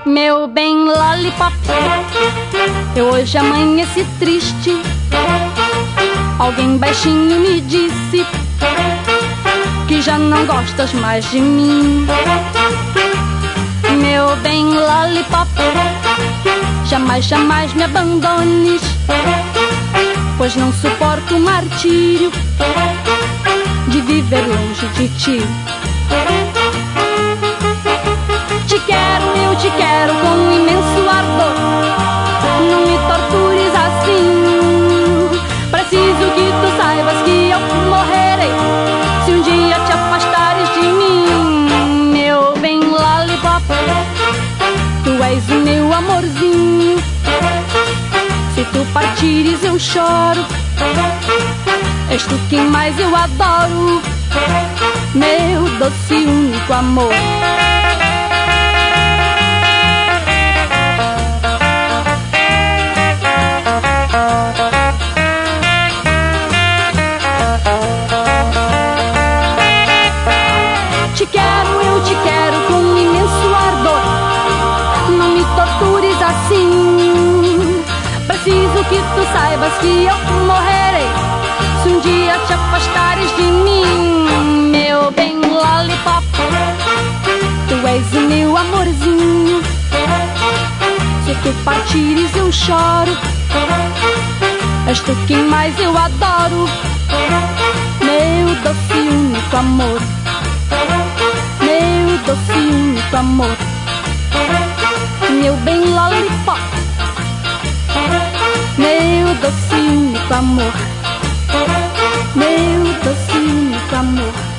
Meu bem lollipop, eu hoje amanheci triste. Alguém baixinho me disse que já não gostas mais de mim. Meu bem lollipop, jamais, jamais me abandones, pois não suporto o martírio de viver longe de ti. Te quero, eu te quero com um imenso ardor. Não me tortures assim. Preciso que tu saibas que eu morrerei se um dia te afastares de mim. Meu bem lollipop, tu és o meu amorzinho. Se tu partires eu choro, és tu quem mais eu adoro, meu doce e único amor. Te quero, eu te quero com um imenso ardor. Não me tortures assim. Preciso que tu saibas que eu morrerei se um dia te afastares de mim. Meu bem lollipop, tu és o meu amorzinho. Se tu partires eu choro, és tu quem mais eu adoro, meu doce e único amor, meu doce e único amor. Meu bem lollipop, meu doce e único amor, meu doce e único amor.